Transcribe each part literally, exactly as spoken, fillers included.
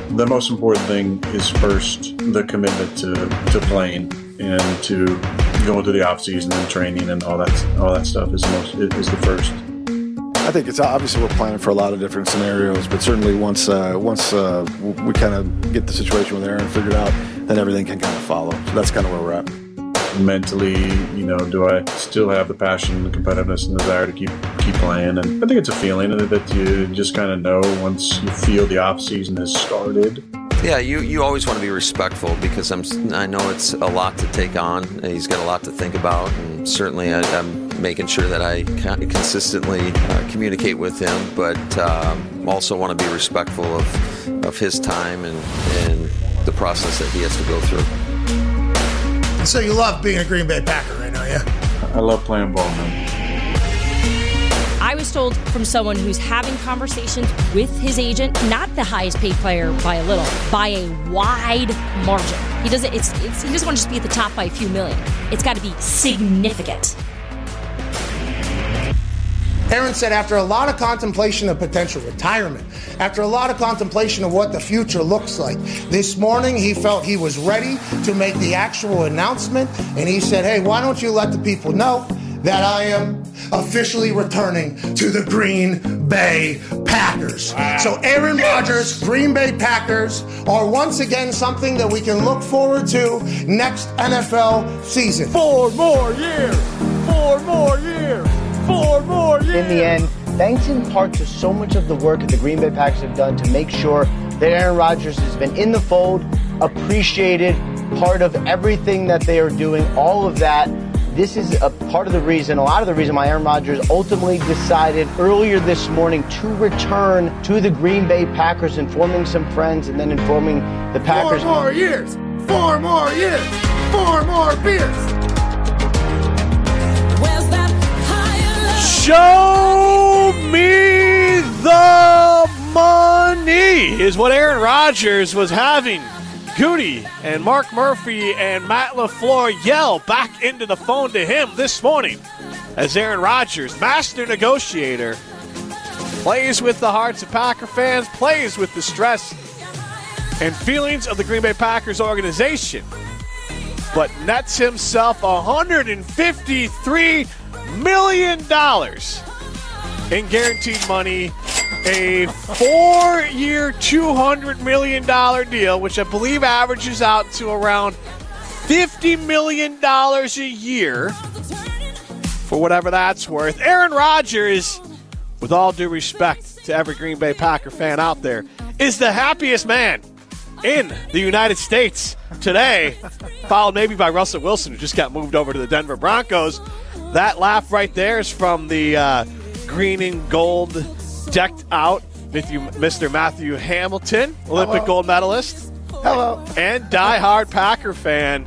the most important thing is first the commitment to, to playing and to going through the off season and training and all that all that stuff is the most is the first. I think it's obviously we're planning for a lot of different scenarios, but certainly once uh, once uh, we kind of get the situation with Aaron figured out, then everything can kind of follow. So that's kind of where we're at. Mentally, you know, do I still have the passion, the competitiveness, and desire to keep keep playing? And I think it's a feeling that you just kind of know once you feel the off season has started. Yeah, you, you always want to be respectful because I'm I know it's a lot to take on. He's got a lot to think about, and certainly I, I'm making sure that I consistently uh, communicate with him, but um, also want to be respectful of of his time and, and the process that he has to go through. And so you love being a Green Bay Packer right now, yeah? I love playing ball, man. I was told from someone who's having conversations with his agent, not the highest paid player by a little, by a wide margin. He doesn't. It's. it's he doesn't want to just be at the top by a few million. It's got to be significant. Aaron said after a lot of contemplation of potential retirement, after a lot of contemplation of what the future looks like, this morning he felt he was ready to make the actual announcement, and he said, hey, why don't you let the people know that I am officially returning to the Green Bay Packers. Wow. So Aaron Rodgers, Green Bay Packers are once again something that we can look forward to next N F L season. Four more years! Four more years! Four more years! In the end, thanks in part to so much of the work that the Green Bay Packers have done to make sure that Aaron Rodgers has been in the fold, appreciated, part of everything that they are doing, all of that. This is a part of the reason, a lot of the reason why Aaron Rodgers ultimately decided earlier this morning to return to the Green Bay Packers, informing some friends and then informing the Packers. Four more years! Four more years! Four more beers! Show me the money is what Aaron Rodgers was having Goody and Mark Murphy and Matt LaFleur yell back into the phone to him this morning as Aaron Rodgers, master negotiator, plays with the hearts of Packer fans, plays with the stress and feelings of the Green Bay Packers organization, but nets himself one hundred fifty-three million dollars in guaranteed money, a four-year, two hundred million dollars deal, which I believe averages out to around fifty million dollars a year, for whatever that's worth. Aaron Rodgers, with all due respect to every Green Bay Packer fan out there, is the happiest man in the United States today, followed maybe by Russell Wilson, who just got moved over to the Denver Broncos. That laugh right there is from the uh, green and gold decked out Mister Matthew Hamilton, Olympic Hello. gold medalist. Hello. And diehard Packer fan.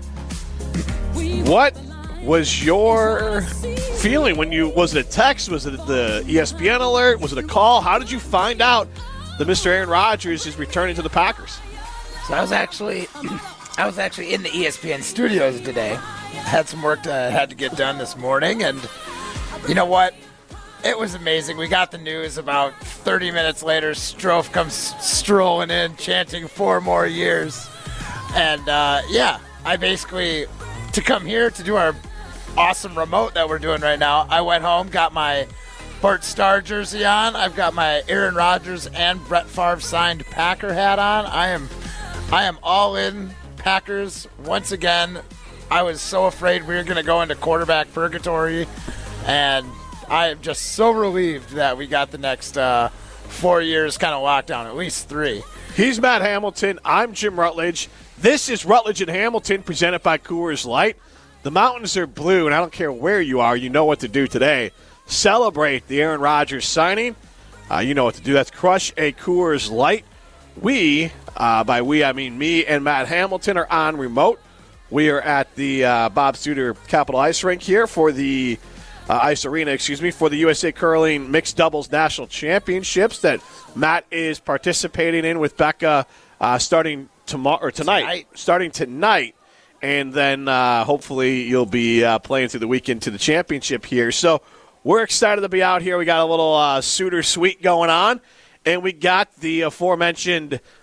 What was your feeling when you, was it a text? Was it the E S P N alert? Was it a call? How did you find out that Mister Aaron Rodgers is returning to the Packers? So I was actually, I was actually in the E S P N studios today. Had some work to had to get done this morning, and you know what? It was amazing. We got the news about thirty minutes later. Strofe comes strolling in, chanting four more years, and uh, yeah, I basically to come here to do our awesome remote that we're doing right now. I went home, got my Bart Starr jersey on. I've got my Aaron Rodgers and Brett Favre signed Packer hat on. I am, I am all in Packers once again. I was so afraid we were going to go into quarterback purgatory, and I am just so relieved that we got the next uh, four years kind of locked down, at least three. He's Matt Hamilton. I'm Jim Rutledge. This is Rutledge and Hamilton, presented by Coors Light. The mountains are blue, and I don't care where you are. You know what to do today. Celebrate the Aaron Rodgers signing. Uh, you know what to do. That's crush a Coors Light. We, uh, by we I mean me and Matt Hamilton, are on remote. We are at the uh, Bob Studer Capitol Ice Rink here for the uh, Ice Arena, excuse me, for the U S A Curling Mixed Doubles National Championships that Matt is participating in with Becca uh, starting tomorrow or tonight, tonight, starting tonight, and then uh, hopefully you'll be uh, playing through the weekend to the championship here. So we're excited to be out here. We got a little uh, Studer suite going on, and we got the aforementioned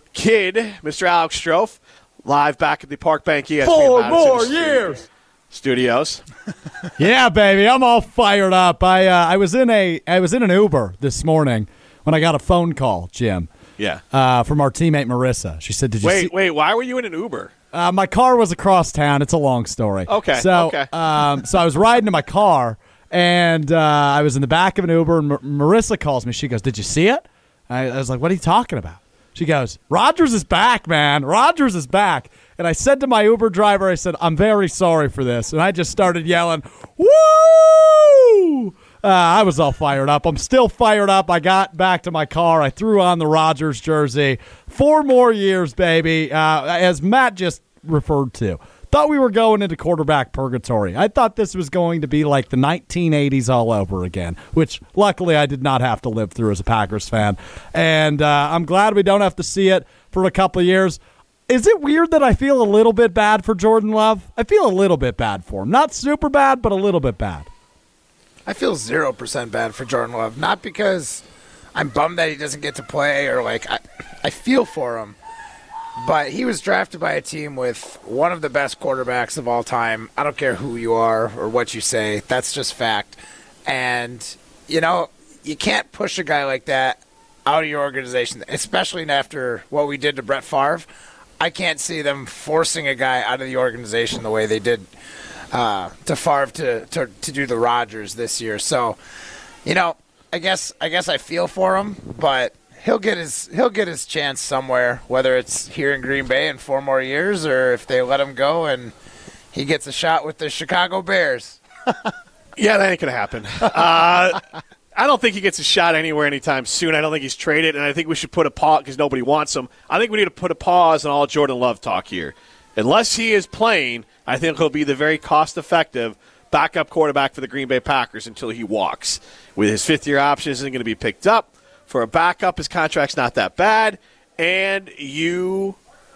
kid, Mister Alex Strofe, live back at the Park Bank E S P N Four Madison more studios. years. Studios. Yeah, baby, I'm all fired up. I uh, I was in a I was in an Uber this morning when I got a phone call, Jim. Yeah. Uh, from our teammate Marissa. She said, "Did you wait, see?" wait. Why were you in an Uber? Uh, my car was across town. It's a long story. Okay. So, okay. Um, so I was riding in my car, and uh, I was in the back of an Uber, and Mar- Marissa calls me. She goes, "Did you see it?" I, I was like, "What are you talking about?" She goes, "Rodgers is back, man. Rodgers is back." And I said to my Uber driver, I said, "I'm very sorry for this." And I just started yelling, "Woo!" Uh, I was all fired up. I'm still fired up. I got back to my car. I threw on the Rodgers jersey. Four more years, baby, uh, as Matt just referred to. Thought we were going into quarterback purgatory. I thought this was going to be like the nineteen eighties all over again, which luckily I did not have to live through as a Packers fan. And uh, I'm glad we don't have to see it for a couple of years. Is it weird that I feel a little bit bad for Jordan Love? I feel a little bit bad for him. Not super bad, but a little bit bad. I feel zero percent bad for Jordan Love. Not because I'm bummed that he doesn't get to play or, like, I, I feel for him. But he was drafted by a team with one of the best quarterbacks of all time. I don't care who you are or what you say. That's just fact. And, you know, you can't push a guy like that out of your organization, especially after what we did to Brett Favre. I can't see them forcing a guy out of the organization the way they did uh, to Favre to, to to do the Rodgers this year. So, you know, I guess I guess I feel for him, but he'll get his he'll get his chance somewhere, whether it's here in Green Bay in four more years or if they let him go and he gets a shot with the Chicago Bears. Yeah, that ain't gonna happen. Uh, I don't think he gets a shot anywhere anytime soon. I don't think he's traded, and I think we should put a pause because nobody wants him. I think we need to put a pause on all Jordan Love talk here. Unless he is playing, I think he'll be the very cost-effective backup quarterback for the Green Bay Packers until he walks. With his fifth-year option isn't going to be picked up. For a backup, his contract's not that bad, and you,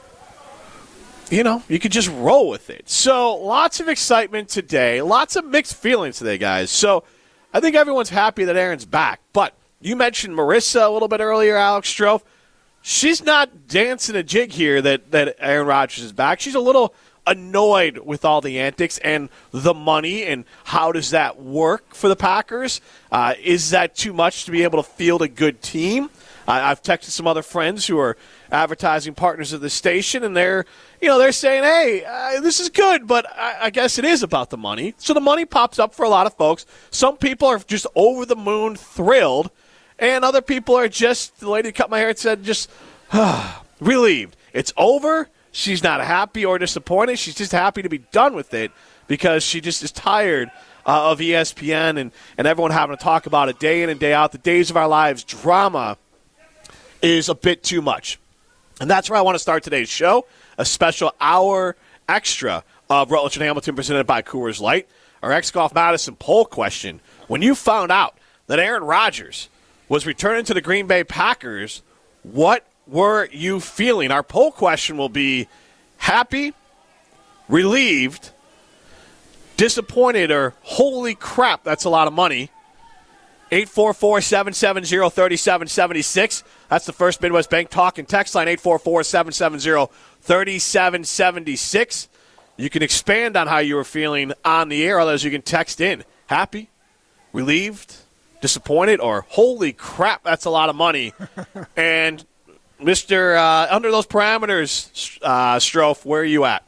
you know, you could just roll with it. So lots of excitement today, lots of mixed feelings today, guys. So I think everyone's happy that Aaron's back. But you mentioned Marissa a little bit earlier, Alex Strofe. She's not dancing a jig here that, that Aaron Rodgers is back. She's a little annoyed with all the antics and the money and how does that work for the Packers. Uh, is that too much to be able to field a good team? Uh, I've texted some other friends who are advertising partners of the station, and they're, you know, they're saying, hey, uh, this is good, but I, I guess it is about the money. So the money pops up for a lot of folks. Some people are just over the moon thrilled, and other people are just, the lady that cut my hair said, just uh, relieved. It's over. She's not happy or disappointed. She's just happy to be done with it because she just is tired uh, of E S P N and, and everyone having to talk about it day in and day out. The Days of Our Lives drama is a bit too much. And that's where I want to start today's show, a special hour extra of Rutledge and Hamilton presented by Coors Light. Our X-Golf Madison poll question. When you found out that Aaron Rodgers was returning to the Green Bay Packers, what were you feeling? Our poll question will be happy, relieved, disappointed, or holy crap, that's a lot of money. eight four four, seven seven zero, three seven seven six. That's the First Midwest Bank talk and text line, eight four four, seven seven zero, three seven seven six. You can expand on how you were feeling on the air, otherwise you can text in. Happy, relieved, disappointed, or holy crap, that's a lot of money. And, Mister Uh, under those parameters, uh, Strofe, where are you at?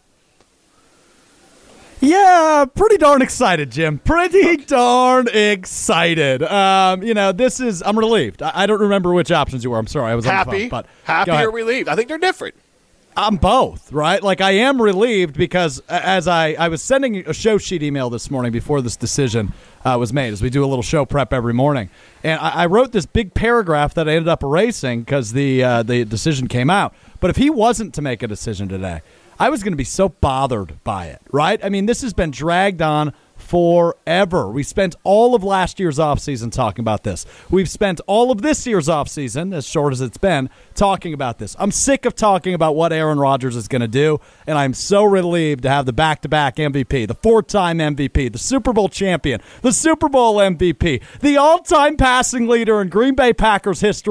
Yeah, pretty darn excited, Jim. Pretty okay. darn excited. Um, you know, this is, I'm relieved. I, I don't remember which options you were. I'm sorry. I was happy, on the phone, but happy or relieved? I think they're different. I'm both, right? Like, I am relieved because as I, I was sending a show sheet email this morning before this decision uh, was made, as we do a little show prep every morning. And I, I wrote this big paragraph that I ended up erasing because the, uh, the decision came out. But if he wasn't to make a decision today, I was going to be so bothered by it, right? I mean, this has been dragged on forever. We spent all of last year's offseason talking about this. We've spent all of this year's offseason, as short as it's been, talking about this. I'm sick of talking about what Aaron Rodgers is going to do, and I'm so relieved to have the back-to-back M V P, the four-time M V P, the Super Bowl champion, the Super Bowl M V P, the all-time passing leader in Green Bay Packers history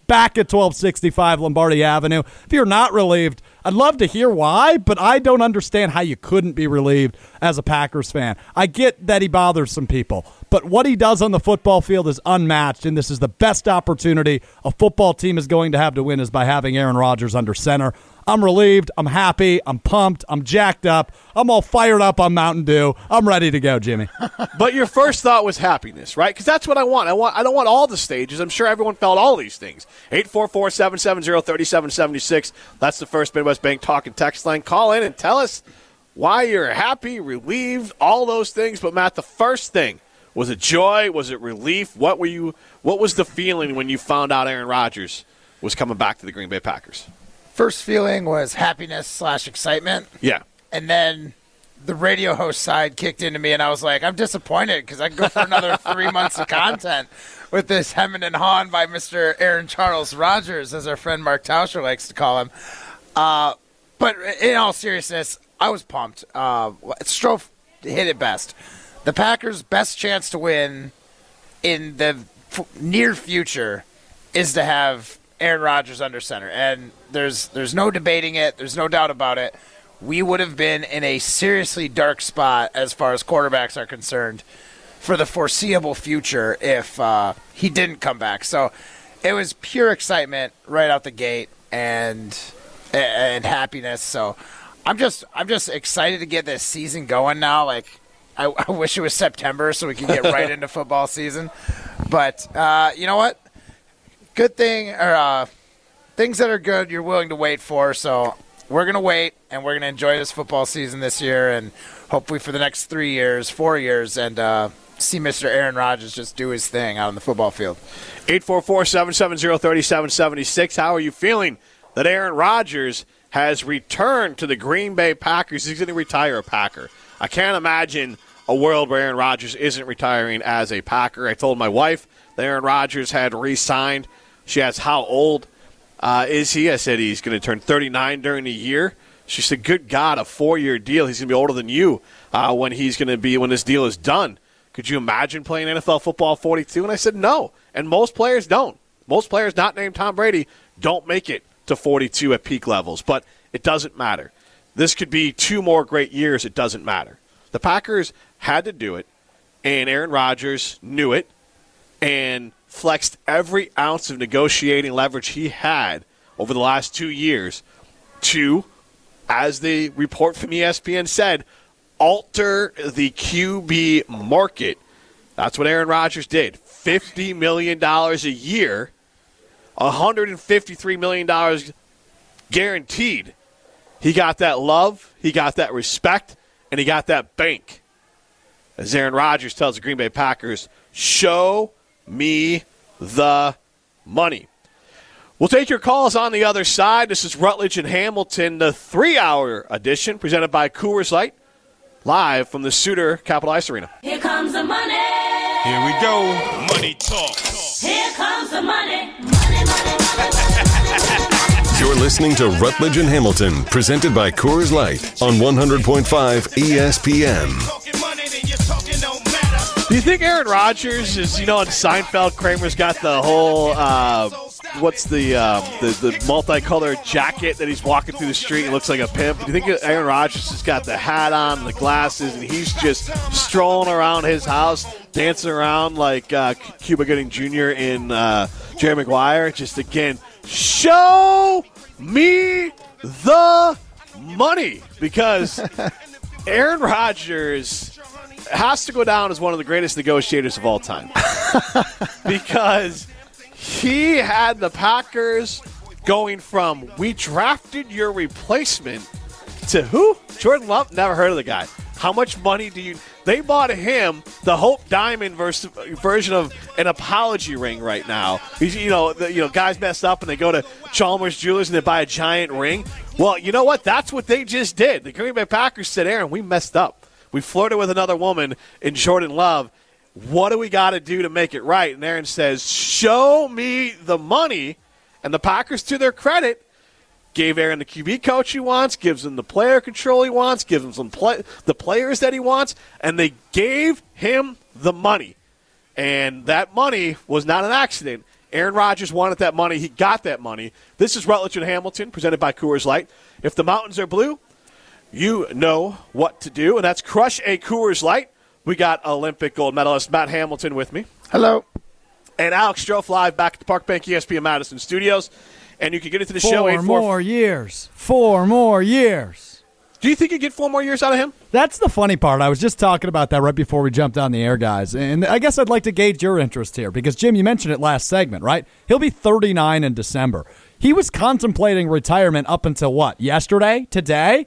back at twelve sixty-five Lombardi Avenue. If you're not relieved, I'd love to hear why, but I don't understand how you couldn't be relieved as a Packers fan. I get that he bothers some people, but what he does on the football field is unmatched, and this is the best opportunity a football team is going to have to win is by having Aaron Rodgers under center. I'm relieved. I'm happy. I'm pumped. I'm jacked up. I'm all fired up on Mountain Dew. I'm ready to go, Jimmy. But your first thought was happiness, right? Because that's what I want. I want. I don't want all the stages. I'm sure everyone felt all these things. eight four four, seven seven zero, three seven seven six. That's the First Midwest Bank Talk and Text line. Call in and tell us why you're happy, relieved, all those things. But, Matt, the first thing, was it joy? Was it relief? What were you? What was the feeling when you found out Aaron Rodgers was coming back to the Green Bay Packers? First feeling was happiness slash excitement. Yeah. And then the radio host side kicked into me, and I was like, I'm disappointed because I can go for another three months of content with this hemming and hawing by Mister Aaron Charles Rodgers, as our friend Mark Tauscher likes to call him. Uh, but in all seriousness, I was pumped. Uh, Strofe hit it best. The Packers' best chance to win in the f- near future is to have Aaron Rodgers under center, and there's there's no debating it. There's no doubt about it. We would have been in a seriously dark spot as far as quarterbacks are concerned for the foreseeable future if uh, he didn't come back. So it was pure excitement right out the gate and and happiness. So I'm just I'm just excited to get this season going now. Like I, I wish it was September so we could get right into football season. But uh, you know what? Good thing, or uh, things that are good you're willing to wait for. So we're going to wait, and we're going to enjoy this football season this year and hopefully for the next three years, four years, and uh, see Mister Aaron Rodgers just do his thing out on the football field. eight four four, seven seven zero, three seven seven six. How are you feeling that Aaron Rodgers has returned to the Green Bay Packers? He's going to retire a Packer. I can't imagine a world where Aaron Rodgers isn't retiring as a Packer. I told my wife that Aaron Rodgers had re-signed. She asked, how old uh, is he? I said he's going to turn thirty-nine during the year. She said, good God, a four-year deal. He's going to be older than you uh, when he's going to be when this deal is done. Could you imagine playing N F L football at forty-two? And I said, no. And most players don't. Most players not named Tom Brady don't make it to forty-two at peak levels. But it doesn't matter. This could be two more great years. It doesn't matter. The Packers had to do it, and Aaron Rodgers knew it and flexed every ounce of negotiating leverage he had over the last two years to, as the report from E S P N said, alter the Q B market. That's what Aaron Rodgers did. fifty million dollars a year, one hundred fifty-three million dollars guaranteed. He got that love, he got that respect, and he got that bank. As Aaron Rodgers tells the Green Bay Packers, show me the money. We'll take your calls on the other side. This is Rutledge and Hamilton, the three-hour edition, presented by Coors Light, live from the Suter Capital Ice Arena. Here comes the money. Here we go. Money talk. Here comes the money. Money, money, money, money. You're listening to Rutledge and Hamilton, presented by Coors Light on one hundred point five E S P N. Do you think Aaron Rodgers is, you know, in Seinfeld, Kramer's got the whole, uh, what's the, uh, the the multicolored jacket that he's walking through the street and looks like a pimp? Do you think Aaron Rodgers has got the hat on, the glasses, and he's just strolling around his house, dancing around like uh, Cuba Gooding Junior in uh, Jerry Maguire? Just, again, show me the money, because Aaron Rodgers has to go down as one of the greatest negotiators of all time. Because he had the Packers going from, we drafted your replacement, to who? Jordan Love? Never heard of the guy. How much money do you... They bought him the Hope Diamond version, version of an apology ring right now. He's, you know, the, you know, guys mess up and they go to Chalmers Jewelers and they buy a giant ring. Well, you know what? That's what they just did. The Green Bay Packers said, Aaron, we messed up. We flirted with another woman in Jordan Love. What do we got to do to make it right? And Aaron says, show me the money. And the Packers, to their credit, gave Aaron the Q B coach he wants, gives him the player control he wants, gives him some play, the players that he wants, and they gave him the money. And that money was not an accident. Aaron Rodgers wanted that money. He got that money. This is Rutledge and Hamilton, presented by Coors Light. If the mountains are blue, you know what to do, and that's crush a Coors Light. We got Olympic gold medalist Matt Hamilton with me. Hello. And Alex Strofe live back at the Park Bank E S P N Madison studios. And you can get into the four show. Four more years. Four more years. Do you think you get four more years out of him? That's the funny part. I was just talking about that right before we jumped on the air, guys. And I guess I'd like to gauge your interest here because, Jim, you mentioned it last segment, right? He'll be thirty-nine in December. He was contemplating retirement up until what? Yesterday? Today?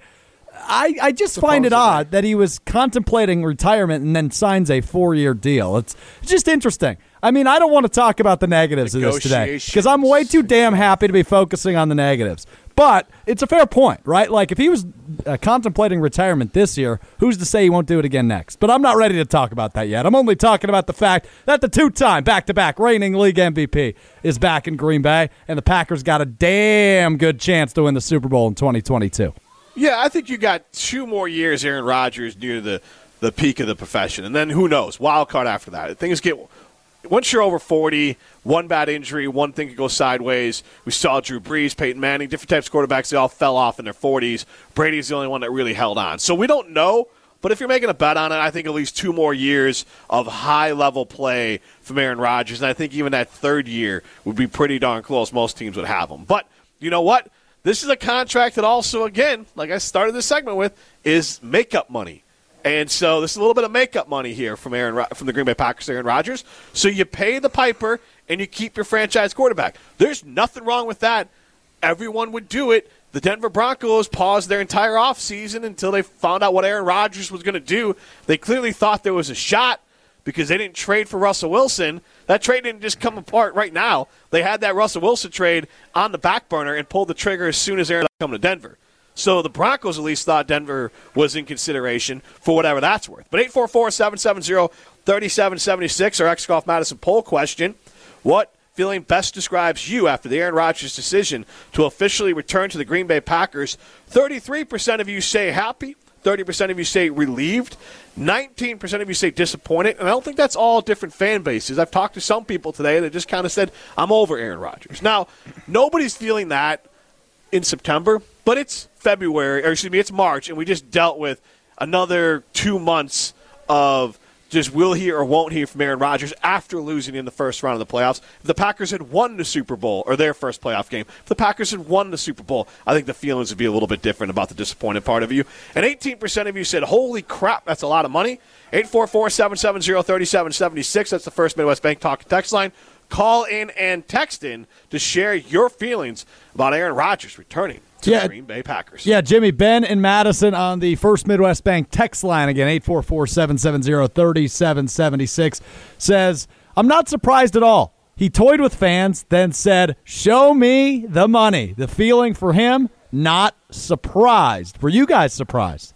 I, I just Supposedly. find it odd that he was contemplating retirement and then signs a four-year deal. It's just interesting. I mean, I don't want to talk about the negatives of this today because I'm way too damn happy to be focusing on the negatives. But it's a fair point, right? Like, if he was uh, contemplating retirement this year, who's to say he won't do it again next? But I'm not ready to talk about that yet. I'm only talking about the fact that the two-time back-to-back reigning league M V P is back in Green Bay, and the Packers got a damn good chance to win the Super Bowl in twenty twenty-two. Yeah, I think you got two more years, Aaron Rodgers, near the, the peak of the profession. And then who knows, wild card after that. Things get – once you're over forty, one bad injury, one thing could go sideways. We saw Drew Brees, Peyton Manning, different types of quarterbacks. They all fell off in their forties. Brady's the only one that really held on. So we don't know, but if you're making a bet on it, I think at least two more years of high-level play from Aaron Rodgers. And I think even that third year would be pretty darn close. Most teams would have him. But you know what? This is a contract that also, again, like I started this segment with, is makeup money. And so there's a little bit of makeup money here from Aaron from the Green Bay Packers, Aaron Rodgers. So you pay the piper and you keep your franchise quarterback. There's nothing wrong with that. Everyone would do it. The Denver Broncos paused their entire offseason until they found out what Aaron Rodgers was going to do. They clearly thought there was a shot because they didn't trade for Russell Wilson. That trade didn't just come apart right now. They had that Russell Wilson trade on the back burner and pulled the trigger as soon as Aaron came to Denver. So the Broncos at least thought Denver was in consideration for whatever that's worth. But eight four four, seven seven zero, three seven seven six, our X-Golf Madison poll question, what feeling best describes you after the Aaron Rodgers decision to officially return to the Green Bay Packers? thirty-three percent of you say happy, thirty percent of you say relieved, nineteen percent of you say disappointed, and I don't think that's all different fan bases. I've talked to some people today that just kind of said, I'm over Aaron Rodgers. Now, nobody's feeling that in September, but it's February, or excuse me, it's March, and we just dealt with another two months of just will he or won't he from Aaron Rodgers after losing in the first round of the playoffs. If the Packers had won the Super Bowl, or their first playoff game, if the Packers had won the Super Bowl, I think the feelings would be a little bit different about the disappointed part of you. And eighteen percent of you said, holy crap, that's a lot of money. eight four four, seven seven zero, three seven seven six, that's the First Midwest Bank Talk and Text line. Call in and text in to share your feelings about Aaron Rodgers returning to yeah, the Green Bay Packers. Yeah, Jimmy, Ben and Madison on the First Midwest Bank text line again, eight four four, seven seven zero, three seven seven six, says, I'm not surprised at all. He toyed with fans, then said, show me the money. The feeling for him, not surprised. Were you guys surprised?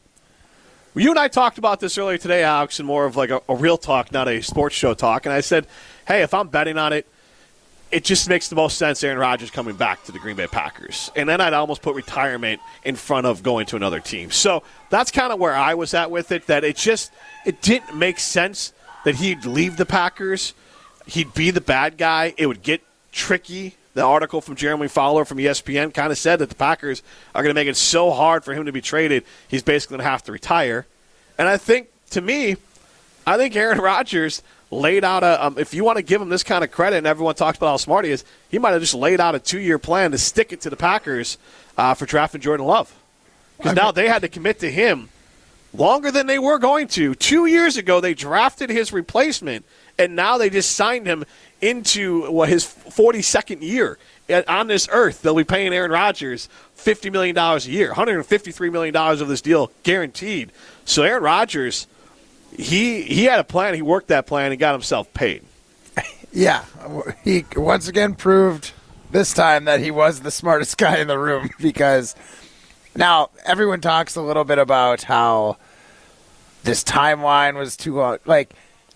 You and I talked about this earlier today, Alex, and more of like a, a real talk, not a sports show talk. And I said, hey, if I'm betting on it, it just makes the most sense Aaron Rodgers coming back to the Green Bay Packers. And then I'd almost put retirement in front of going to another team. So that's kind of where I was at with it, that it just it didn't make sense that he'd leave the Packers. He'd be the bad guy. It would get tricky. The article from Jeremy Fowler from E S P N kind of said that the Packers are going to make it so hard for him to be traded, he's basically going to have to retire. And I think, to me, I think Aaron Rodgers laid out a um, – if you want to give him this kind of credit, and everyone talks about how smart he is, he might have just laid out a two-year plan to stick it to the Packers uh, for drafting Jordan Love. Because now they had to commit to him longer than they were going to. Two years ago, they drafted his replacement, and now they just signed him into what his forty-second year on this earth. They'll be paying Aaron Rodgers fifty million dollars a year, one hundred fifty-three million dollars of this deal guaranteed. So Aaron Rodgers, he he had a plan. He worked that plan and got himself paid. Yeah, he once again proved this time that he was the smartest guy in the room, because now everyone talks a little bit about how this timeline was too long. Like,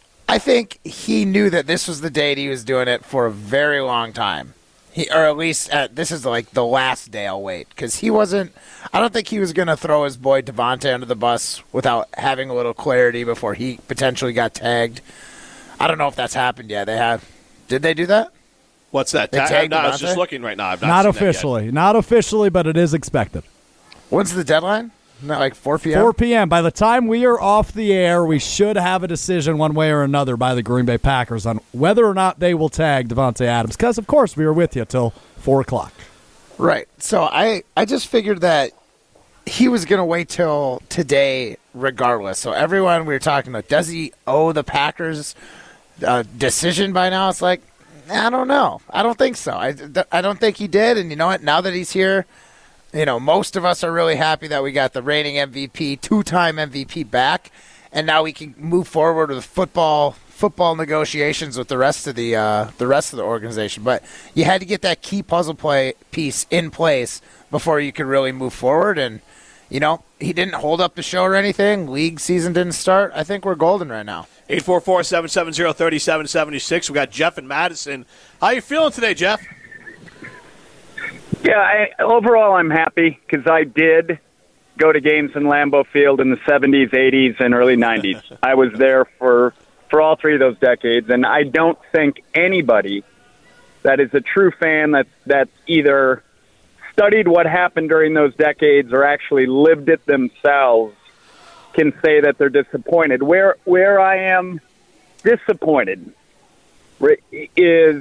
I think he knew that this was the date he was doing it for a very long time. He, or at least at, this is like the last day I'll wait, because he wasn't – I don't think he was going to throw his boy Devontae under the bus without having a little clarity before he potentially got tagged. I don't know if that's happened yet. They have – did they do that? What's that? They Ta- tagged no, I was Devontae? just looking right now. I've not, Not seen that yet. officially. Not officially, but it is expected. When's the deadline? Not like four p.m.? four p.m. By the time we are off the air, we should have a decision one way or another by the Green Bay Packers on whether or not they will tag Davante Adams. Because, of course, we were with you till four o'clock. Right. So I, I just figured that he was going to wait till today regardless. So everyone we were talking about, does he owe the Packers a decision by now? It's like, I don't know. I don't think so. I, I don't think he did. And you know what? Now that he's here, you know, most of us are really happy that we got the reigning M V P, two-time M V P back, and now we can move forward with football football negotiations with the rest of the uh, the rest of the organization. But you had to get that key puzzle play piece in place before you could really move forward. And you know, he didn't hold up the show or anything. League season didn't start. I think we're golden right now. eight four four, seven seven zero, three seven seven six. We got Jeff and Madison. How you feeling today, Jeff? Yeah, I, overall I'm happy because I did go to games in Lambeau Field in the seventies, eighties, and early nineties. I was there for, for all three of those decades, and I don't think anybody that is a true fan that's, that's either studied what happened during those decades or actually lived it themselves can say that they're disappointed. Where where I am disappointed is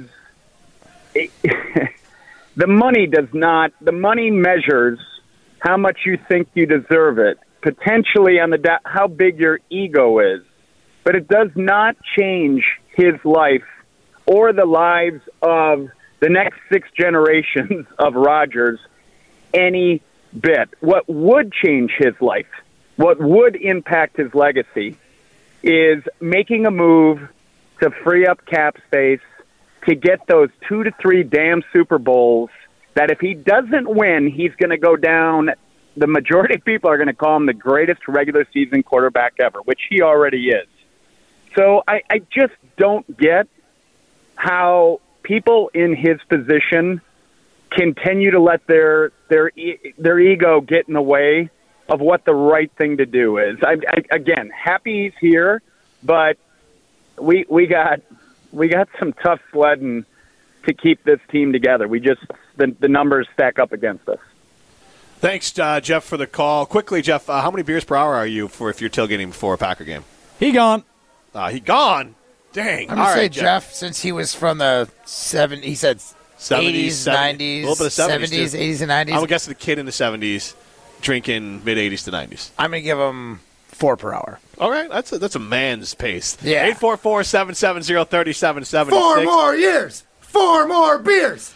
the money does not, the money measures how much you think you deserve it, potentially on the da- how big your ego is, but it does not change his life or the lives of the next six generations of Rodgers any bit. What would change his life, what would impact his legacy, is making a move to free up cap space to get those two to three damn Super Bowls that if he doesn't win, he's going to go down. The majority of people are going to call him the greatest regular season quarterback ever, which he already is. So I, I just don't get how people in his position continue to let their their their ego get in the way of what the right thing to do is. I, I, again, happy he's here, but we we got we got some tough sledding to keep this team together. We just the the numbers stack up against us. Thanks, uh, Jeff, for the call. Quickly, Jeff, uh, how many beers per hour are you for if you're tailgating before a Packer game? He gone. Uh, he gone. Dang. I'm gonna All say right, Jeff. Jeff, since he was from the seven, he said seventies, eighties, seventies, nineties, a little bit of seventies, seventies, too. eighties, and nineties. I'm guessing the kid in the seventies drinking mid eighties to nineties. I'm gonna give him four per hour. All right, that's a, that's a man's pace. Yeah. eight four four, seven seven zero, three seven seven six. Four more years. Four more beers.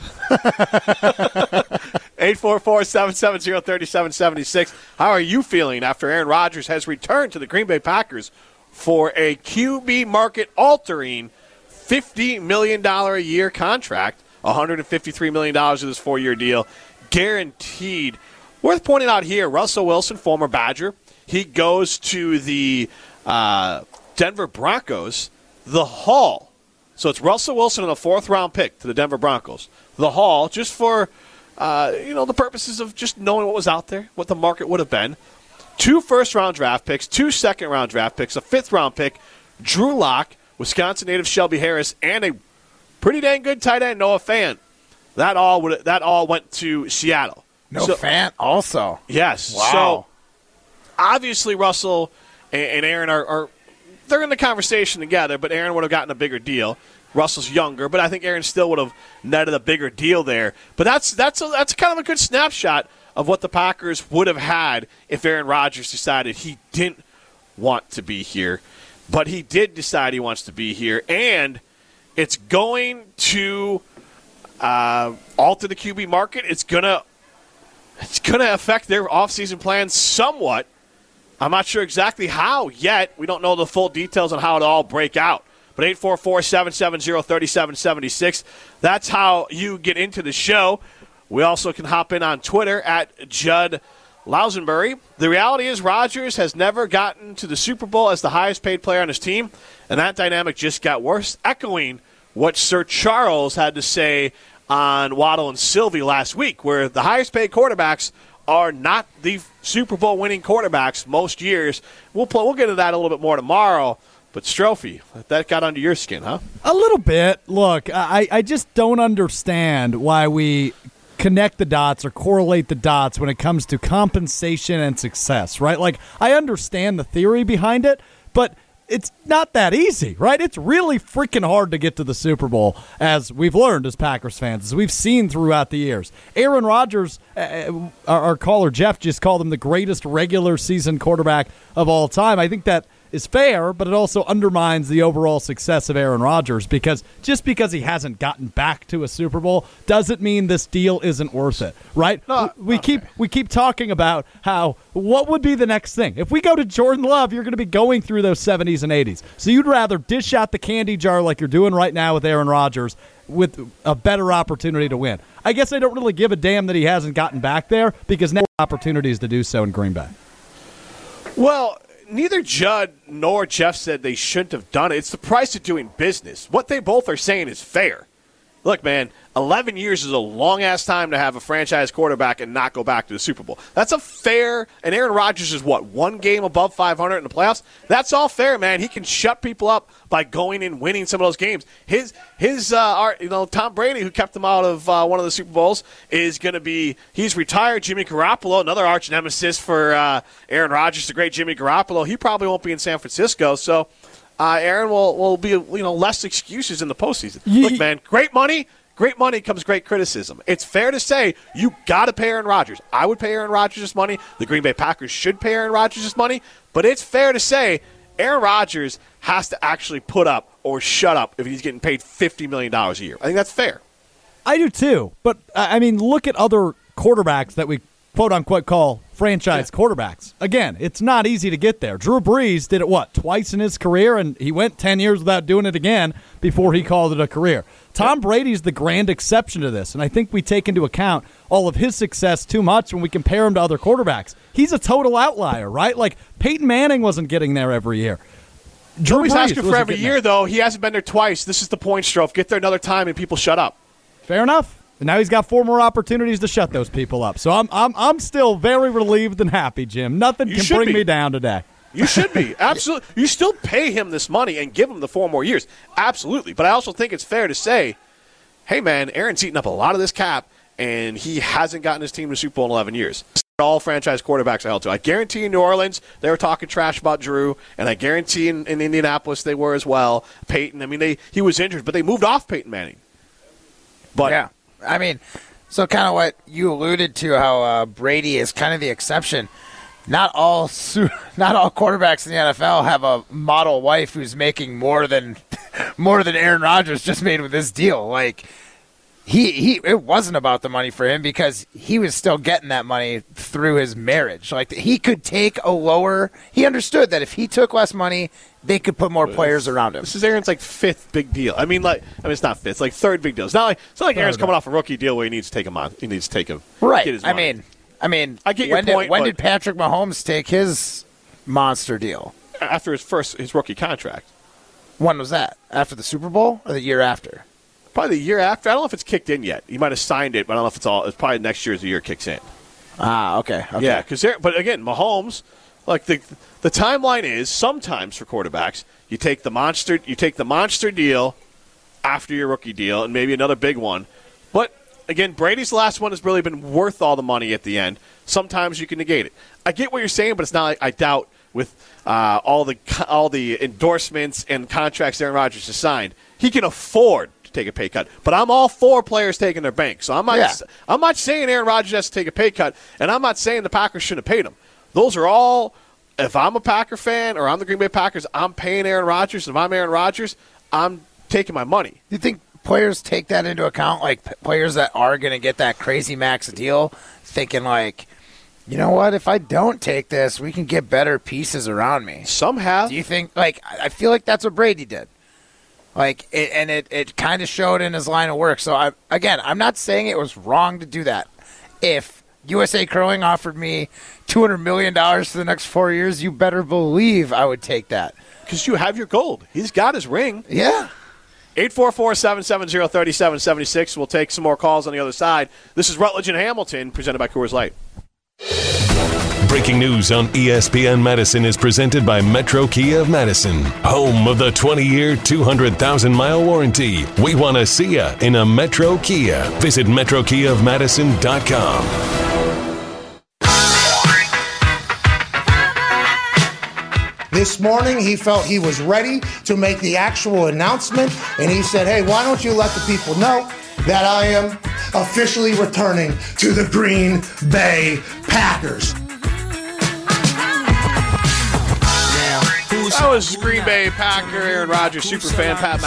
eight four four, seven seven zero, three seven seven six. How are you feeling after Aaron Rodgers has returned to the Green Bay Packers for a Q B market-altering fifty million dollars a year contract, one hundred fifty-three million dollars of this four-year deal, guaranteed. Worth pointing out here, Russell Wilson, former Badger, he goes to the uh, Denver Broncos, the Hall. So it's Russell Wilson and a fourth-round pick to the Denver Broncos. The Hall, just for uh, you know the purposes of just knowing what was out there, what the market would have been. Two first-round draft picks, two second-round draft picks, a fifth-round pick, Drew Lock, Wisconsin native Shelby Harris, and a pretty dang good tight end, Noah Fant. That all would that all went to Seattle. No so, Fant also. Yes. Wow. So obviously Russell and, and Aaron are, are they're in the conversation together, but Aaron would have gotten a bigger deal. Russell's younger, but I think Aaron still would have netted a bigger deal there. But that's that's a, that's kind of a good snapshot of what the Packers would have had if Aaron Rodgers decided he didn't want to be here. But he did decide he wants to be here, and it's going to uh, alter the Q B market. It's gonna it's gonna affect their offseason plans somewhat. I'm not sure exactly how yet. We don't know the full details on how it all break out. But eight four four, seven seven zero, three seven seven six, that's how you get into the show. We also can hop in on Twitter at Judd Lousenbury. The reality is Rodgers has never gotten to the Super Bowl as the highest paid player on his team, and that dynamic just got worse, echoing what Sir Charles had to say on Waddle and Sylvie last week, where the highest paid quarterbacks are not the Super Bowl winning quarterbacks most years. We'll play, we'll get into that a little bit more tomorrow. But Strophy, that got under your skin, huh? A little bit. Look, I, I just don't understand why we connect the dots or correlate the dots when it comes to compensation and success, right? Like, I understand the theory behind it, but it's not that easy, right? It's really freaking hard to get to the Super Bowl, as we've learned as Packers fans, as we've seen throughout the years. Aaron Rodgers, uh, our, our caller Jeff just called him the greatest regular season quarterback of all time. I think that is fair, but it also undermines the overall success of Aaron Rodgers, because just because he hasn't gotten back to a Super Bowl doesn't mean this deal isn't worth it, right? No, we okay. keep we keep talking about how what would be the next thing. If we go to Jordan Love, you're going to be going through those seventies and eighties. So you'd rather dish out the candy jar like you're doing right now with Aaron Rodgers with a better opportunity to win. I guess I don't really give a damn that he hasn't gotten back there, because now opportunities to do so in Green Bay. Well, neither Judd nor Jeff said they shouldn't have done it. It's the price of doing business. What they both are saying is fair. Look, man, eleven years is a long-ass time to have a franchise quarterback and not go back to the Super Bowl. That's a fair – and Aaron Rodgers is, what, one game above five hundred in the playoffs? That's all fair, man. He can shut people up by going and winning some of those games. His, his uh, our, you know, Tom Brady, who kept him out of uh, one of the Super Bowls, is going to be – he's retired. Jimmy Garoppolo, another arch nemesis for uh, Aaron Rodgers, the great Jimmy Garoppolo. He probably won't be in San Francisco, so – Uh, Aaron will, will be, you know, less excuses in the postseason. Ye- Look, man, great money, great money comes great criticism. It's fair to say you got to pay Aaron Rodgers. I would pay Aaron Rodgers this money. The Green Bay Packers should pay Aaron Rodgers this money. But it's fair to say Aaron Rodgers has to actually put up or shut up if he's getting paid fifty million dollars a year. I think that's fair. I do too. But, I mean, look at other quarterbacks that we quote-unquote call franchise yeah. quarterbacks. Again, it's not easy to get there. Drew Brees did it, what, twice in his career, and he went ten years without doing it again before he called it a career. Tom yeah. Brady's the grand exception to this, and I think we take into account all of his success too much when we compare him to other quarterbacks. He's a total outlier, right? Like, Peyton Manning wasn't getting there every year. Drew Nobody's Brees asking for every year, there. though. He hasn't been there twice. This is the point, Strofe. Get there another time and people shut up. Fair enough. And now he's got four more opportunities to shut those people up. So I'm I'm I'm still very relieved and happy, Jim. Nothing You can should bring be. me down today. You should be. Absolutely. You still pay him this money and give him the four more years. Absolutely. But I also think it's fair to say, hey, man, Aaron's eating up a lot of this cap, and he hasn't gotten his team to the Super Bowl in eleven years. All franchise quarterbacks I held to. I guarantee in New Orleans they were talking trash about Drew, and I guarantee in, in Indianapolis they were as well. Peyton, I mean, they he was injured, but they moved off Peyton Manning. But yeah, I mean – so kind of what you alluded to, how uh, Brady is kind of the exception. Not all su- not all quarterbacks in the N F L have a model wife who's making more than more than Aaron Rodgers just made with this deal. Like he he, it wasn't about the money for him because he was still getting that money through his marriage. Like he could take a lower. He understood that if he took less money, they could put more players around him. This is Aaron's like fifth big deal. I mean, like I mean, it's not fifth, it's like third big deal. It's not like it's not like Aaron's coming off a rookie deal where he needs to take him on. He needs to take him right. Get his I money. mean, I mean, I get your when point. Did, when but did Patrick Mahomes take his monster deal? After his first his rookie contract. When was that? After the Super Bowl or the year after? Probably the year after. I don't know if it's kicked in yet. He might have signed it, but I don't know if it's all. It's probably next year as the year kicks in. Ah, okay. okay. Yeah, because but again, Mahomes, like the the timeline is sometimes for quarterbacks, you take the monster, you take the monster deal after your rookie deal, and maybe another big one. But again, Brady's last one has really been worth all the money at the end. Sometimes you can negate it. I get what you're saying, but it's not. Like I doubt with uh, all the all the endorsements and contracts Aaron Rodgers has signed, he can afford take a pay cut. But I'm all for players taking their bank. So I'm not yeah. I'm not saying Aaron Rodgers has to take a pay cut, and I'm not saying the Packers shouldn't have paid him. Those are all, if I'm a Packer fan or I'm the Green Bay Packers, I'm paying Aaron Rodgers. If I'm Aaron Rodgers, I'm taking my money. Do you think players take that into account, like players that are going to get that crazy max deal, thinking like, you know what, if I don't take this, we can get better pieces around me? Some have. Do you think, like, I feel like that's what Brady did. Like, it, and it, it kind of showed in his line of work. So, I, again, I'm not saying it was wrong to do that. If U S A Curling offered me two hundred million dollars for the next four years, you better believe I would take that. Because you have your gold. He's got his ring. Yeah. eight four four, seven seven zero, three seven seven six. We'll take some more calls on the other side. This is Rutledge and Hamilton, presented by Coors Light. Breaking news on E S P N Madison is presented by Metro Kia of Madison, home of the twenty-year, two hundred thousand mile warranty. We want to see you in a Metro Kia. Visit metro kia of madison dot com. This morning, he felt he was ready to make the actual announcement, and he said, hey, why don't you let the people know that I am officially returning to the Green Bay Packers. That was Green Bay Packer, Aaron Rodgers, superfan Pat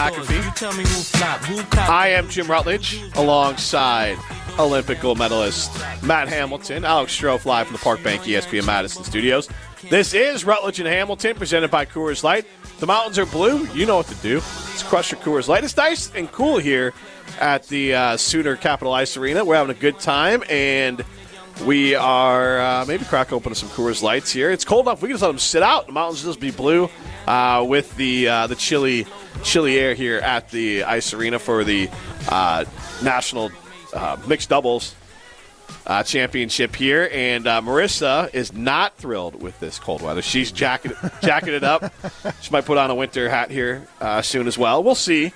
McAfee. I am Jim Rutledge, alongside Olympic gold medalist Matt Hamilton. Alex Strofe live from the Park Bank E S P N Madison studios. This is Rutledge and Hamilton, presented by Coors Light. The mountains are blue. You know what to do. It's crush your Coors Light. It's nice and cool here at the uh, Sooner Capital Ice Arena. We're having a good time, and we are uh, maybe crack open some Coors Lights here. It's cold enough. We can just let them sit out. The mountains will just be blue uh, with the uh, the chilly chilly air here at the Ice Arena for the uh, National uh, Mixed Doubles uh, Championship here. And uh, Marissa is not thrilled with this cold weather. She's jacketed, jacketed up. She might put on a winter hat here uh, soon as well. We'll see.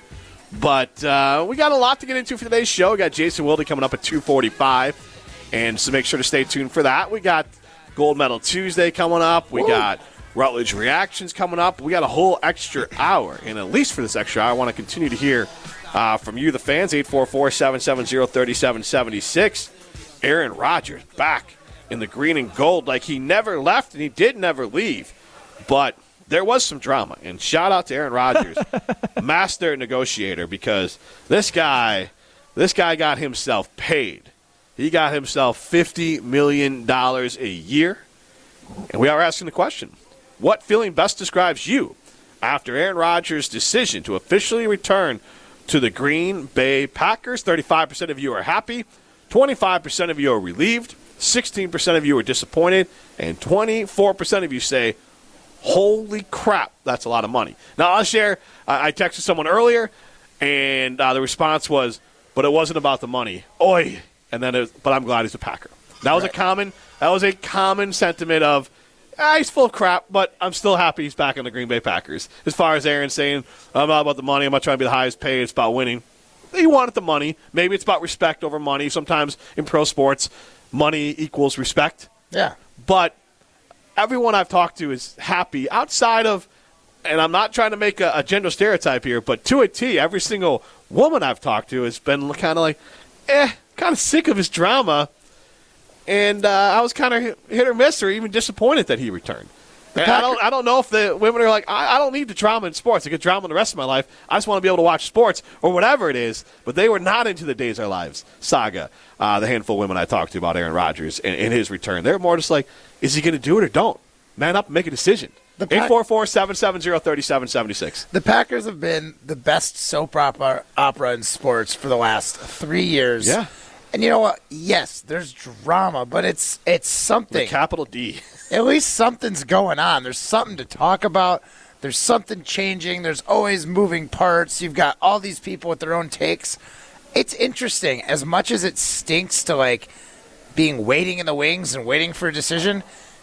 But uh, we got a lot to get into for today's show. We got Jason Wilde coming up at two forty-five. And so make sure to stay tuned for that. We got Gold Medal Tuesday coming up. We Whoa. got Rutledge Reactions coming up. We got a whole extra hour. And at least for this extra hour, I want to continue to hear uh, from you, the fans. eight four four, seven seven zero, three seven seven six. Aaron Rodgers back in the green and gold like he never left, and he did never leave. But there was some drama. And shout out to Aaron Rodgers, master negotiator, because this guy, this guy got himself paid. He got himself fifty million dollars a year. And we are asking the question, what feeling best describes you after Aaron Rodgers' decision to officially return to the Green Bay Packers? thirty-five percent of you are happy, twenty-five percent of you are relieved, sixteen percent of you are disappointed, and twenty-four percent of you say, holy crap, that's a lot of money. Now, I'll share, uh, I texted someone earlier, and uh, the response was, but it wasn't about the money. Oy. And then, it was, but I'm glad he's a Packer. That was right. a common. That was a common sentiment of, ah, he's full of crap, but I'm still happy he's back on the Green Bay Packers. As far as Aaron saying, I'm not about the money. I'm not trying to be the highest paid. It's about winning. He wanted the money. Maybe it's about respect over money. Sometimes in pro sports, money equals respect. Yeah. But everyone I've talked to is happy outside of, and I'm not trying to make a, a gender stereotype here, but to a T, every single woman I've talked to has been kind of like, eh. Kind of sick of his drama, and uh, I was kind of hit or miss or even disappointed that he returned. And I don't I don't know if the women are like, I, I don't need the drama in sports. I get drama in the rest of my life. I just want to be able to watch sports or whatever it is. But they were not into the Days of Our Lives saga, uh, the handful of women I talked to about Aaron Rodgers and, and his return. They're more just like, is he going to do it or don't? Man up and make a decision. eight four four, seven seven zero, three seven seven six. The Packers have been the best soap opera, opera in sports for the last three years. Yeah. And you know what? Yes, there's drama, but it's it's something. The capital D. At least something's going on. There's something to talk about. There's something changing. There's always moving parts. You've got all these people with their own takes. It's interesting. As much as it stinks to, like, being waiting in the wings and waiting for a decision,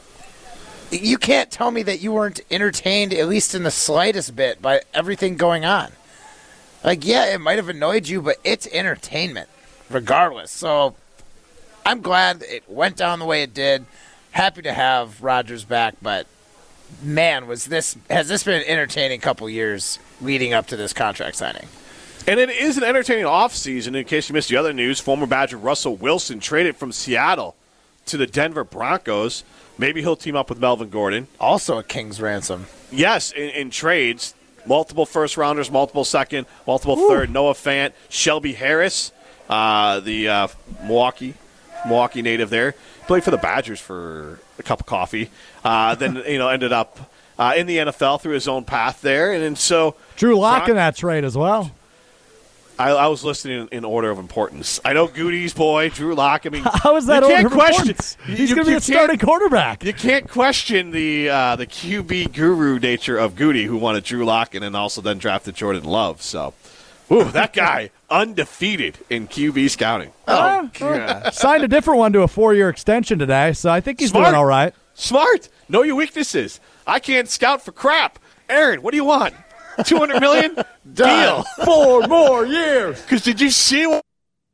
you can't tell me that you weren't entertained, at least in the slightest bit, by everything going on. Like, yeah, it might have annoyed you, but it's entertainment. Regardless. So I'm glad it went down the way it did. Happy to have Rodgers back, but man, was this has this been an entertaining couple years leading up to this contract signing. And it is an entertaining offseason. In case you missed the other news, former Badger Russell Wilson traded from Seattle to the Denver Broncos. Maybe he'll team up with Melvin Gordon. Also a king's ransom. Yes, in, in trades. Multiple first-rounders, multiple second, multiple Ooh. third. Noah Fant, Shelby Harris. Uh, the uh, Milwaukee, Milwaukee native there, played for the Badgers for a cup of coffee. Uh, then you know ended up uh, in the N F L through his own path there, and, and so Drew Lock in that trade as well. I, I was listening in, in order of importance. I know Goody's boy, Drew Lock. I mean, how is that you order can't of question? Importance? He's going to be a starting quarterback. You can't question the uh, the Q B guru nature of Goody, who wanted Drew Lock and then also then drafted Jordan Love. So. Ooh, that guy, undefeated in Q B scouting. Oh, yeah. Signed a different one to a four-year extension today, so I think he's Smart. doing all right. Smart. Know your weaknesses. I can't scout for crap. Aaron, what do you want? two hundred million dollars? Deal. Four more years. Because did you see what?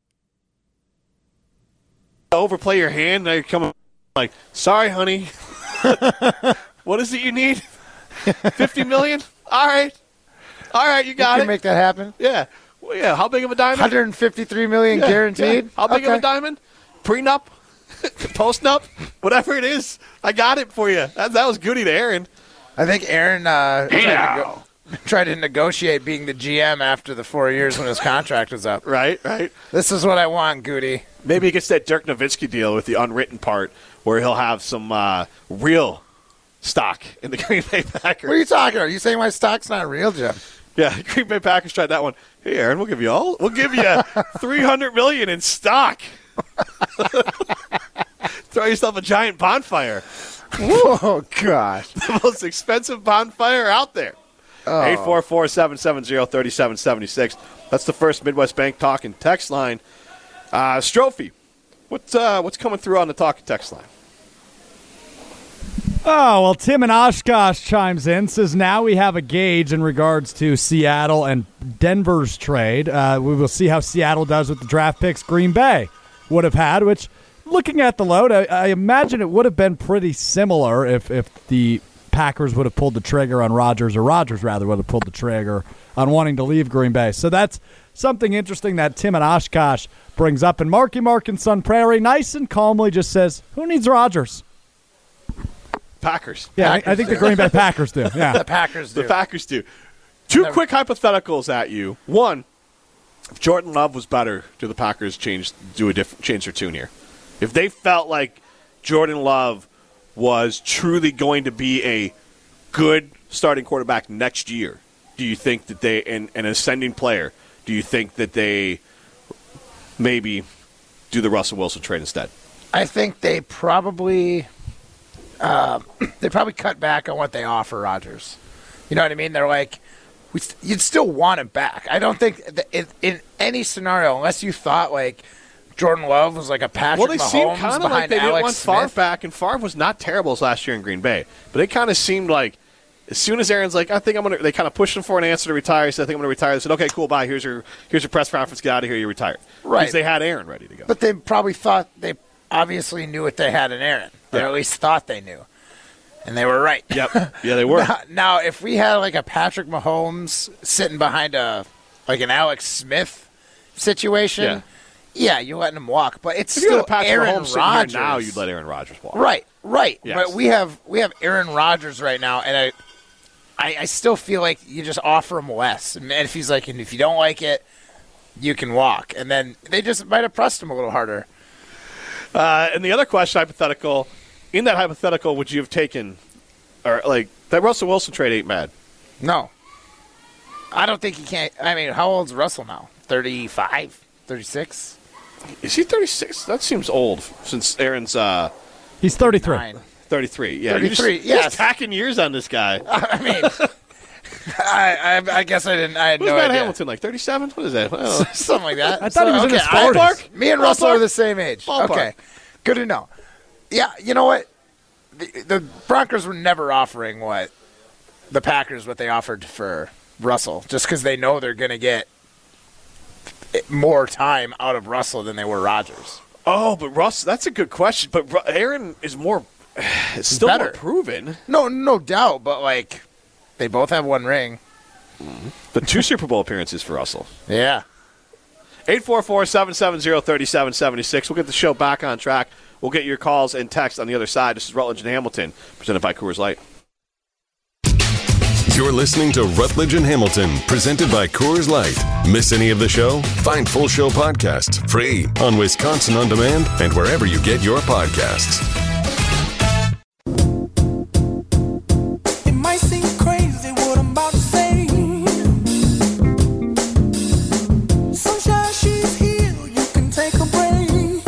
Overplay your hand. Now you're coming like, sorry, honey. What is it you need? fifty million dollars? All right. All right, you got you it. can make that happen. Yeah. Well, yeah. How big of a diamond? one hundred fifty-three million dollars Yeah, guaranteed. yeah. How big Okay. of a diamond? Prenup? Postnup? Whatever it is, I got it for you. That, that was goody to Aaron. I think Aaron uh, tried, Yeah. to go, tried to negotiate being the G M after the four years when his contract was up. Right, right. This is what I want, Goody. Maybe he gets that Dirk Nowitzki deal with the unwritten part where he'll have some uh, real stock in the Green Bay Packers. What are you talking about? You saying my stock's not real, Jim? Yeah, Green Bay Packers tried that one. Hey, Aaron, we'll give you all. We'll give you three hundred million in stock. Throw yourself a giant bonfire. Oh gosh, the most expensive bonfire out there. Oh. Eight four four seven seven zero thirty seven seventy six. That's the first Midwest Bank talking text line. Uh, Strophy, what's uh, what's coming through on the talking text line? Oh, well, Tim in Oshkosh chimes in, says now we have a gauge in regards to Seattle and Denver's trade. Uh, we will see how Seattle does with the draft picks Green Bay would have had, which, looking at the load, I, I imagine it would have been pretty similar if, if the Packers would have pulled the trigger on Rodgers, or Rodgers, rather, would have pulled the trigger on wanting to leave Green Bay. So that's something interesting that Tim in Oshkosh brings up. And Marky Mark in Sun Prairie, nice and calmly, just says, who needs Rodgers? Packers. Yeah, Packers I, I think do. the Green Bay Packers do. Yeah, the Packers do. The Packers do. Two Never. quick hypotheticals at you. One, if Jordan Love was better, do the Packers change do a different change their tune here? If they felt like Jordan Love was truly going to be a good starting quarterback next year, do you think that they and an ascending player? Do you think that they maybe do the Russell Wilson trade instead? I think they probably uh, they probably cut back on what they offer Rodgers. You know what I mean? They're like, we st- you'd still want him back. I don't think that in, in any scenario, unless you thought like Jordan Love was like a Patrick Well, they Mahomes seemed kind of behind like they Alex didn't want Smith. Favre back, and Favre was not terrible as last year in Green Bay. But it kind of seemed like as soon as Aaron's like, I think I'm going to, they kind of pushed him for an answer to retire. He said, I think I'm going to retire. They said, okay, cool, bye. Here's your here's your press conference. Get out of here. You're retired. Right. Because they had Aaron ready to go. But they probably thought they obviously knew what they had in Aaron. Or Yeah. at least thought they knew. And they were right. Yep. Yeah, they were. Now, now, if we had like a Patrick Mahomes sitting behind a like an Alex Smith situation, Yeah. yeah, you're letting him walk. But it's If you still had a Patrick Aaron Mahomes sitting here Rodgers. now, you'd let Aaron Rodgers walk. Right, right. Yes. But we have we have Aaron Rodgers right now, and I, I I still feel like you just offer him less. And if he's like, and if you don't like it, you can walk. And then they just might have pressed him a little harder. Uh, and the other question, hypothetical, in that hypothetical, would you have taken, or like, that Russell Wilson trade ain't bad? No. I don't think he can. I mean, how old's Russell now? thirty-five? thirty-six? Is he thirty-six? That seems old since Aaron's uh, He's thirty-three. Nine. thirty-three. Yeah, thirty-three, You're just, you're yes. just tacking years on this guy. I mean, I, I I guess I didn't. I had What's no Matt idea. Hamilton, like thirty-seven? What is that? I don't know. Something like that. I thought he was in okay, his I- forties. Ballpark? Me and Russell Ballpark? are the same age. Ballpark. Okay, good to know. Yeah, you know what? The, the Broncos were never offering what the Packers what they offered for Russell, just because they know they're going to get more time out of Russell than they were Rodgers. Oh, but Russ, that's a good question. But Ru- Aaron is more, it's still better. more proven. No, no doubt, but like they both have one ring. The two Super Bowl appearances for Russell. Yeah. eight four four, seven seven zero, three seven seven six. We'll get the show back on track. We'll get your calls and text on the other side. This is Rutledge and Hamilton, presented by Coors Light. You're listening to Rutledge and Hamilton, presented by Coors Light. Miss any of the show? Find full show podcasts free on Wisconsin On Demand and wherever you get your podcasts. It might seem crazy what I'm about to say. Sunshine, she's here. You can take a break.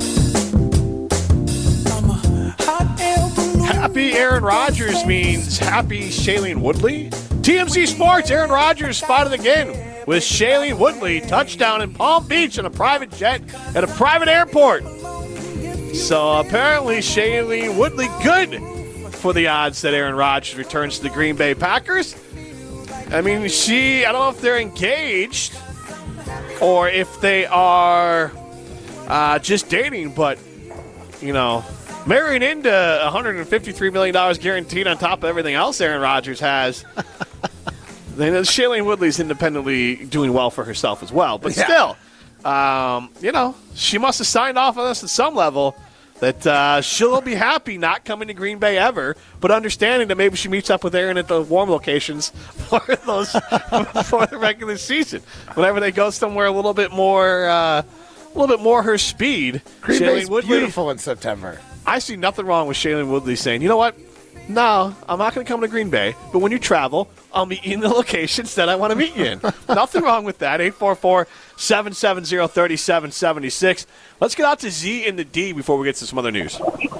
I'm a hot air balloon. Happy Aaron Rodgers means happy Shailene Woodley. T M Z Sports, Aaron Rodgers spotted again with Shailene Woodley. Touchdown in Palm Beach on a private jet at a private airport. So apparently Shailene Woodley good for the odds that Aaron Rodgers returns to the Green Bay Packers. I mean, she, I don't know if they're engaged or if they are uh, just dating, but, you know, marrying into one hundred fifty-three million dollars guaranteed on top of everything else Aaron Rodgers has. Then Shailene Woodley's independently doing well for herself as well. But Yeah. still, um, you know, she must have signed off on this at some level that uh, she'll be happy not coming to Green Bay ever, but understanding that maybe she meets up with Aaron at the warm locations for those for the regular season. Whenever they go somewhere a little bit more, uh, a little bit more her speed. Green Shailene Bay's Woodley, beautiful in September. I see nothing wrong with Shailene Woodley saying, you know what? No, I'm not going to come to Green Bay, but when you travel, I'll meet you in the locations that I want to meet you in. Nothing wrong with that. eight four four, seven seven zero, three seven seven six. Let's get out to Z and the D before we get to some other news.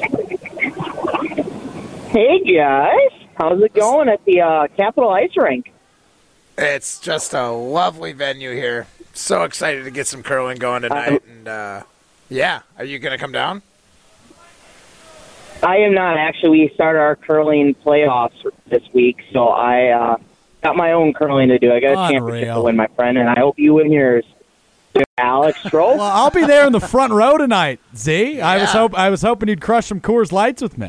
Hey, guys. How's it going at the uh, Capitol Ice Rink? It's just a lovely venue here. So excited to get some curling going tonight. And uh, yeah, are you going to come down? I am not. Actually, we started our curling playoffs this week, so I uh, got my own curling to do. I got a Unreal. championship to win, my friend, and I hope you win yours. Alex Stroh? Well, I'll be there in the front row tonight, Z. I was Yeah. hope I was hoping you'd crush some Coors Lights with me.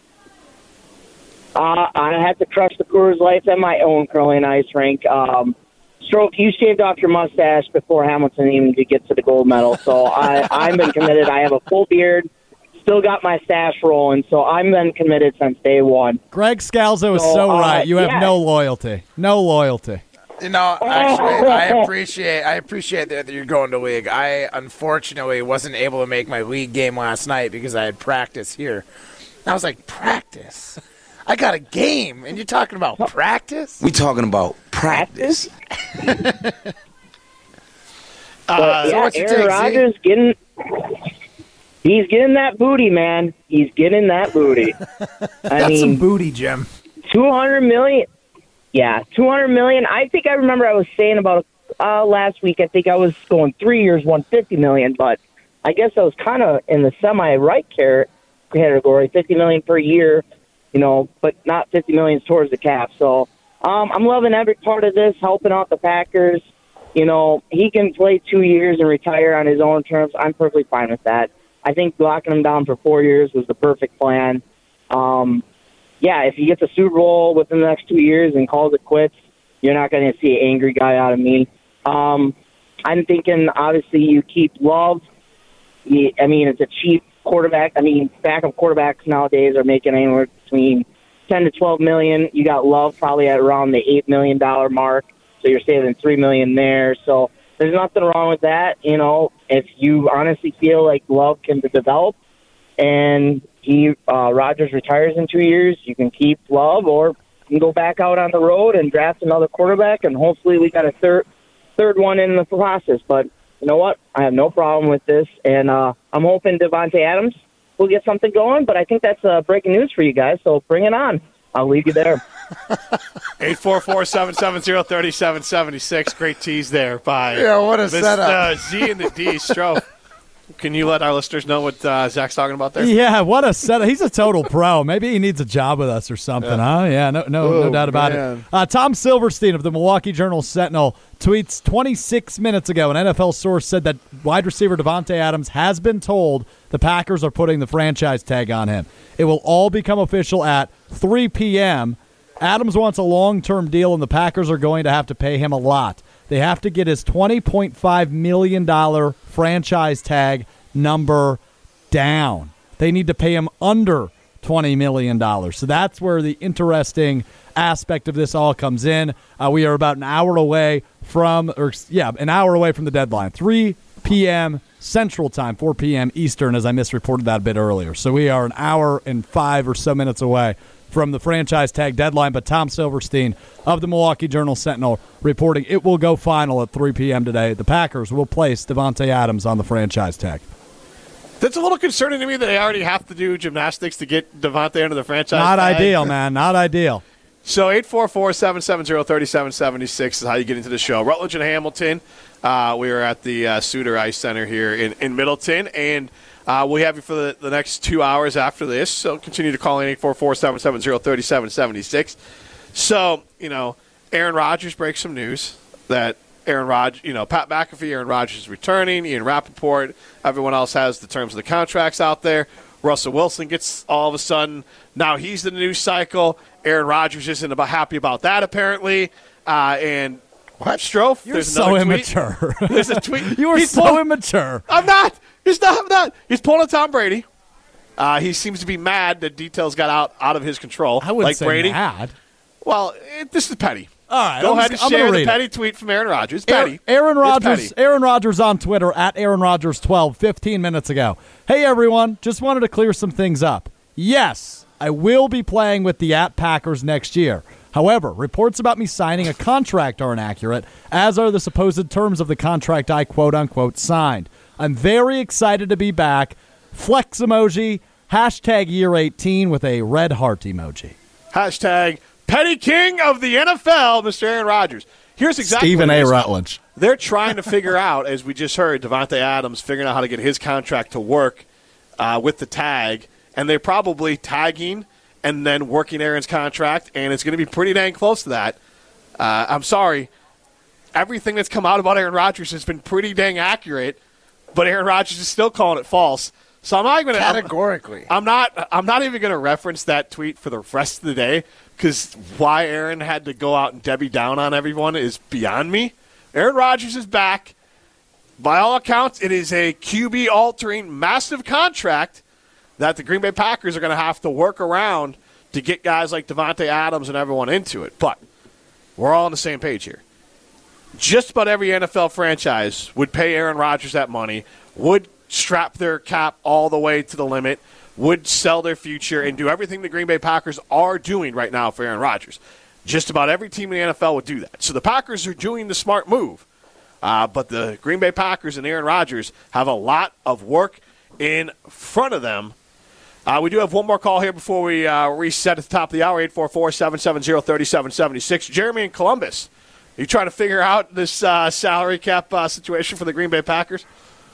Uh, I had to crush the Coors Lights at my own curling ice rink. Um, Stroke, you shaved off your mustache before Hamilton even could get to the gold medal, so I, I've been committed. I have a full beard. Still got my stash rolling, so I've been committed since day one. Greg Scalzo is So, so uh, right. You have yeah. no loyalty. No loyalty. You know, actually, I appreciate I appreciate that you're going to league. I unfortunately wasn't able to make my league game last night because I had practice here. I was like, practice? I got a game, and you're talking about practice? We talking about practice. But, Uh, so yeah, what's your Aaron take, Z? Rodgers getting he's getting that booty, man. He's getting that booty. I That's mean, some booty, Jim. two hundred million. Yeah, two hundred million. I think I remember I was saying about uh, last week. I think I was going three years, one hundred fifty million, but I guess I was kind of in the semi-right car- category, fifty million per year. You know, but not fifty million towards the cap. So um, I'm loving every part of this, helping out the Packers. You know, he can play two years and retire on his own terms. I'm perfectly fine with that. I think locking him down for four years was the perfect plan. Um, yeah, if he gets a Super Bowl within the next two years and calls it quits, you're not going to see an angry guy out of me. Um, I'm thinking, obviously, you keep Love. He, I mean, it's a cheap quarterback. I mean, backup quarterbacks nowadays are making anywhere between ten to twelve million. You got Love probably at around the eight million dollar mark, so you're saving three million there. So there's nothing wrong with that. You know, if you honestly feel like Love can develop and he uh, Rodgers retires in two years, you can keep Love, or you can go back out on the road and draft another quarterback, and hopefully we got a third third one in the process. But you know what? I have no problem with this, and uh, I'm hoping Devontae Adams will get something going, but I think that's uh, breaking news for you guys, so bring it on. I'll leave you there. eight four four, seven seven zero, three seven seven six. Great tease there by Yeah, what a Mister setup. Uh, Z and the D. Stroh. Can you let our listeners know what uh, Zach's talking about there? Yeah, what a set. He's a total pro. Maybe he needs a job with us or something, Yeah. huh? Yeah, no, no, no Oh, doubt about man. it. Uh, Tom Silverstein of the Milwaukee Journal-Sentinel tweets twenty-six minutes ago, an N F L source said that wide receiver Devontae Adams has been told the Packers are putting the franchise tag on him. It will all become official at three p.m. Adams wants a long-term deal, and the Packers are going to have to pay him a lot. They have to get his twenty point five million dollars franchise tag number down. They need to pay him under twenty million dollars. So that's where the interesting aspect of this all comes in. Uh, we are about an hour away from, or yeah, an hour away from the deadline. three p.m. Central Time, four p.m. Eastern, as I misreported that a bit earlier. So we are an hour and five or so minutes away from the franchise tag deadline. But Tom Silverstein of the Milwaukee Journal-Sentinel reporting it will go final at three p.m. today. The Packers will place Devontae Adams on the franchise tag. That's a little concerning to me that they already have to do gymnastics to get Devontae into the franchise. Not tag. ideal, man. Not ideal. So eight four four, seven seven zero, three seven seven six is how you get into the show. Rutledge and Hamilton. Uh, we are at the uh, Suter Ice Center here in, in Middleton. And Uh, we have you for the, the next two hours after this, so continue to call in eight four four, seven seven zero, three seven seven six. So, you know, Aaron Rodgers breaks some news that Aaron Rodgers, you know, Pat McAfee, Aaron Rodgers is returning, Ian Rappaport, everyone else has the terms of the contracts out there. Russell Wilson gets all of a sudden, now he's the news cycle. Aaron Rodgers isn't about happy about that, apparently. Uh, and what? Strofe, You're there's so another immature. tweet. There's a tweet. You are He's so pull- immature. I'm not. He's not. I'm not. He's pulling a Tom Brady. Uh, he seems to be mad that details got out, out of his control. I wouldn't like say Brady. mad. Well, it, this is petty. All right, Go I'm ahead just- and I'm share gonna the read petty it. tweet from Aaron Rodgers. Petty. Aaron It's Rodgers. petty. Aaron Rodgers on Twitter at Aaron Rodgers twelve, fifteen minutes ago. Hey everyone, just wanted to clear some things up. Yes, I will be playing with the at Packers next year. However, reports about me signing a contract are inaccurate, as are the supposed terms of the contract I quote unquote signed. I'm very excited to be back. Flex emoji. Hashtag year eighteen with a red heart emoji. Hashtag petty king of the N F L, Mister Aaron Rodgers. Here's exactly Stephen what it A. is. Rutledge. They're trying to figure out, as we just heard, Devontae Adams figuring out how to get his contract to work uh, with the tag, and they're probably tagging and then working Aaron's contract, and it's going to be pretty dang close to that. Uh, I'm sorry. Everything that's come out about Aaron Rodgers has been pretty dang accurate, but Aaron Rodgers is still calling it false. So I'm not even Categorically. I'm, I'm not. I'm not even going to reference that tweet for the rest of the day because why Aaron had to go out and Debbie down on everyone is beyond me. Aaron Rodgers is back. By all accounts, it is a Q B-altering massive contract that the Green Bay Packers are going to have to work around to get guys like Devontae Adams and everyone into it. But we're all on the same page here. Just about every N F L franchise would pay Aaron Rodgers that money, would strap their cap all the way to the limit, would sell their future, and do everything the Green Bay Packers are doing right now for Aaron Rodgers. Just about every team in the N F L would do that. So the Packers are doing the smart move. Uh, but the Green Bay Packers and Aaron Rodgers have a lot of work in front of them. Uh, we do have one more call here before we uh, reset at the top of the hour, eight four four, seven seven zero, three seven seven six. Jeremy in Columbus, are you trying to figure out this uh, salary cap uh, situation for the Green Bay Packers?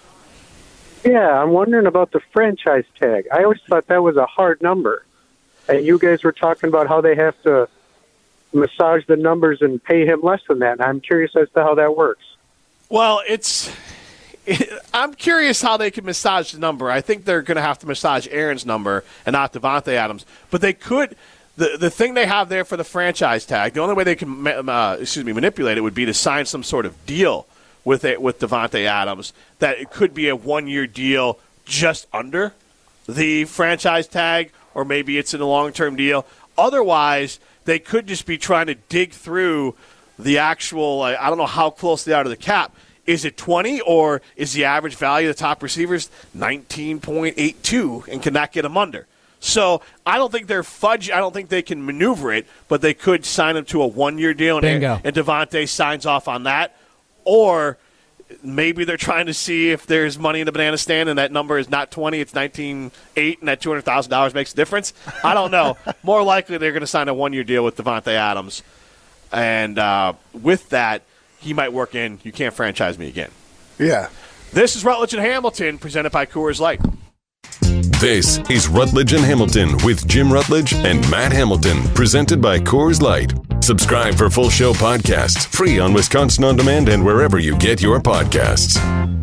Yeah, I'm wondering about the franchise tag. I always thought that was a hard number. And you guys were talking about how they have to massage the numbers and pay him less than that. And I'm curious as to how that works. Well, it's it, I'm curious how they can massage the number. I think they're going to have to massage Aaron's number and not Devontae Adams. But they could the the thing they have there for the franchise tag. The only way they can uh, excuse me manipulate it would be to sign some sort of deal with it with Devontae Adams. That it could be a one year deal just under the franchise tag, or maybe it's in a long term deal. Otherwise, they could just be trying to dig through the actual, I don't know how close they are to the cap. Is it twenty, or is the average value of the top receivers nineteen point eight two, and can that get them under? So I don't think they're fudge. I don't think they can maneuver it, but they could sign them to a one-year deal, and, Bingo. and Devontae signs off on that. Or maybe they're trying to see if there's money in the banana stand and that number is not twenty, it's nineteen point eight, and that two hundred thousand dollars makes a difference. I don't know. More likely they're going to sign a one-year deal with Devontae Adams. And uh, with that, he might work in, you can't franchise me again. Yeah. This is Rutledge and Hamilton, presented by Coors Light. This is Rutledge and Hamilton with Jim Rutledge and Matt Hamilton, presented by Coors Light. Subscribe for full show podcasts, free on Wisconsin On Demand and wherever you get your podcasts.